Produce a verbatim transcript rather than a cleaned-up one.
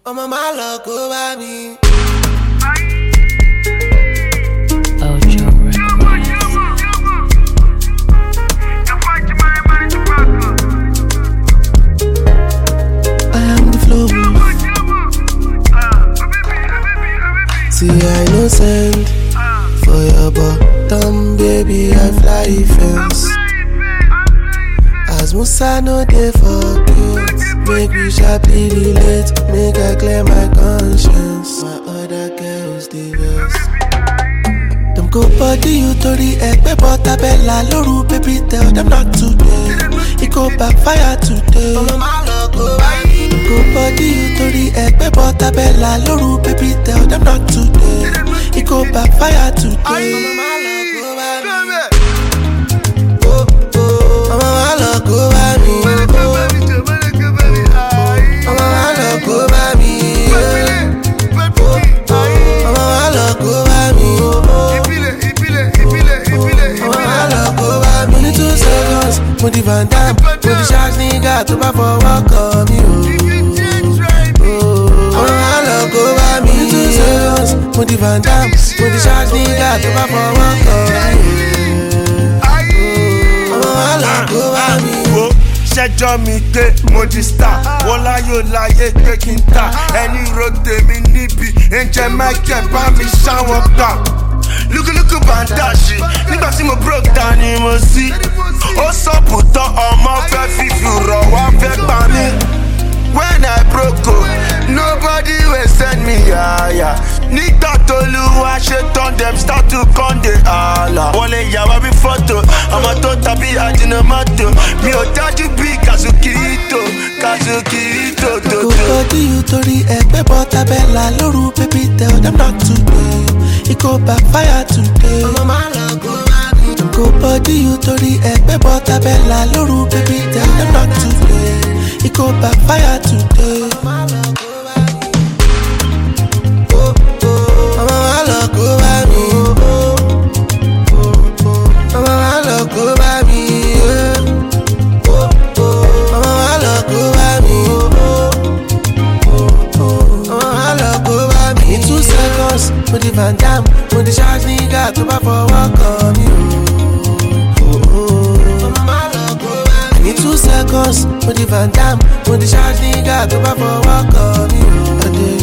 Ọmọ má lọ kó bá mi. Ojo Records. I am the flow. See, I no send for your bottom, baby. I fly fence. As Musa no dey forget, make we sharply relate, make I clear my conscience. My other girls dey vex. Dem go body you to the egbe Portabella lóru, baby tell them not today. It go backfire today. Dem go body you to the egbe Portabella lóru, baby tell them not today. It go backfire today. Go by me, I'ma wanna go by me, I'ma wanna go by me, I'ma wanna go by me. Only two seconds, with the Van Damme, with the shots nigga to buy for walk on me. I'ma wanna go by me. Only two seconds, with the Van Damme, with the shots nigga to buy for walk on me. I'ma wanna go by me. Ṣẹjọ́ mi gbé mo di star wọ́n láyò láyé pé kí n ta ẹni ro tèmi níbi ẹ̀jẹ̀ Michael bá mi ṣáwọn gbà lúkúlúkú bàǹdàṣì nígbà tí mo broke down ni mo sí ó sọ̀pù tán ọmọ fẹ́ fífi rọ̀ wá fẹ́ pa mí. When I broke oh, nobody will send me higher. Nígbà tó lúwa ṣe tán dem start to come dey holla. Wọ́n lè yà wá bí fọ́tò, ọmọ tó tàbí àjìnàmọ́tò. Mi ò dájú bí Kazukito, Kazukito tó tó. Go body you torí ẹgbẹ́ Portabella lóru, baby tell them not today. It go backfire today. Ọmọ máa lọ kó bá mi. Go body you torí ẹgbẹ́ Portabella lóru, baby tell them not today. It go backfire today. I'ma wanna go by me. I'ma wanna go by me. I'ma wanna go by me. I'ma wanna go by me. In two seconds, with the Van Damme, with the shots nigga to buy for walk on me. In two seconds, with the Van Damme, with the charge nigga to buy for walk on me.